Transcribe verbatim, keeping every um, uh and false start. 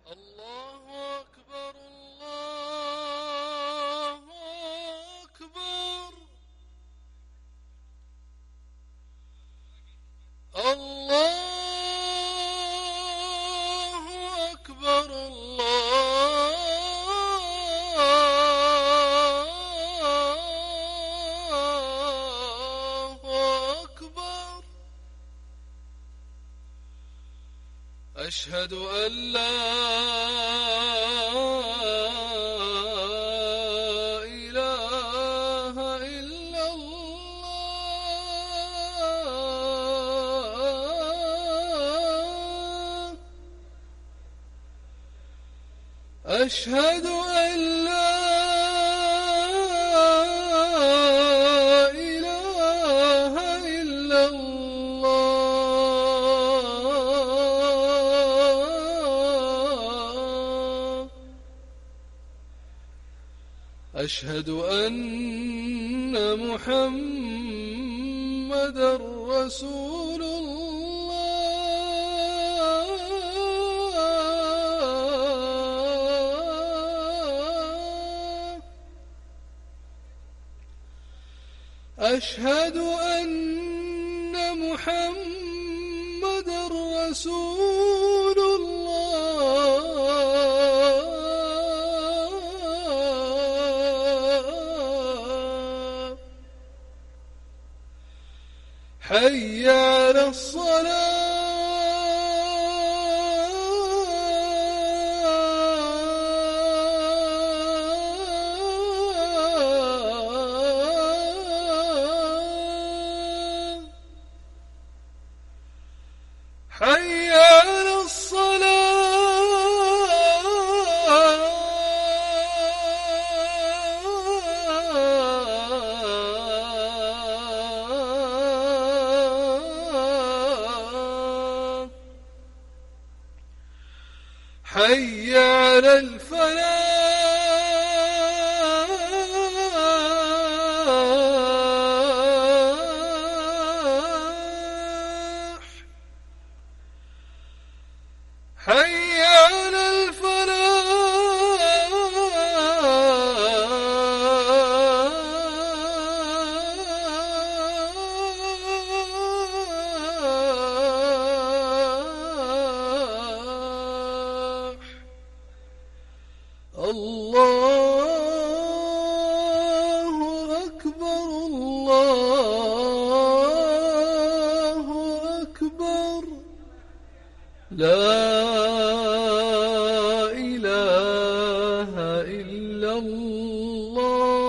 الله أكبر الله أكبر الله أكبر الله أكبر. أشهد أن لا إله إلا الله. أشهد أن لا إله إلا الله. أشهد أن محمدًا رسول الله. أشهد أن محمدًا رسول الله. حي على الصلاة. حي على الصلاة. حي على الفلاح. حي على الفلاح. الله أكبر الله أكبر. لا إله إلا الله.